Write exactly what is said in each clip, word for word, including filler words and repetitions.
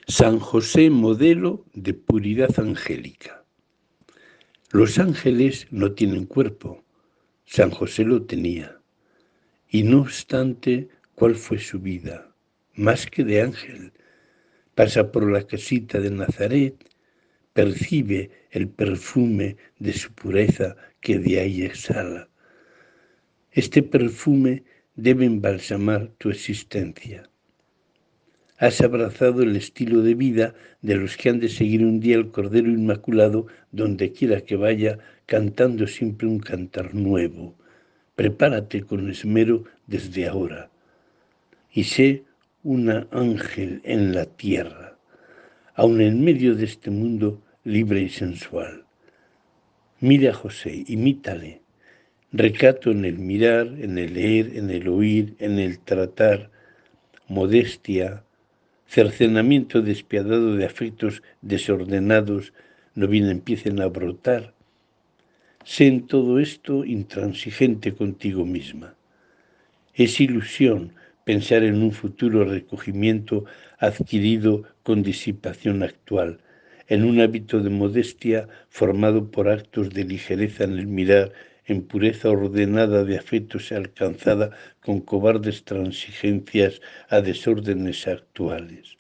San José, modelo de puridad angélica. Los ángeles no tienen cuerpo, San José lo tenía. Y no obstante, ¿cuál fue su vida? Más que de ángel. Pasa por la casita de Nazaret, percibe el perfume de su pureza que de ahí exhala. Este perfume debe embalsamar tu existencia. Has abrazado el estilo de vida de los que han de seguir un día el Cordero Inmaculado donde quiera que vaya, cantando siempre un cantar nuevo. Prepárate con esmero desde ahora y sé una ángel en la tierra, aun en medio de este mundo libre y sensual. Mira a José, imítale. Recato en el mirar, en el leer, en el oír, en el tratar, modestia, cercenamiento despiadado de afectos desordenados, no bien empiecen a brotar. Sé en todo esto intransigente contigo misma. Es ilusión pensar en un futuro recogimiento adquirido con disipación actual, en un hábito de modestia formado por actos de ligereza en el mirar, en pureza ordenada de afectos alcanzada con cobardes transigencias a desórdenes actuales.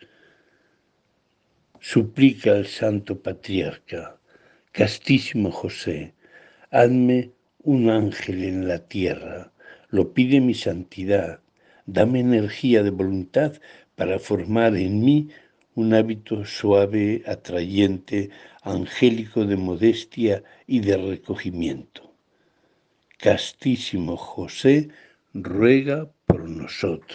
Suplica al santo patriarca, castísimo José, hazme un ángel en la tierra, lo pide mi santidad, dame energía de voluntad para formar en mí un hábito suave, atrayente, angélico de modestia y de recogimiento. Castísimo José, ruega por nosotros.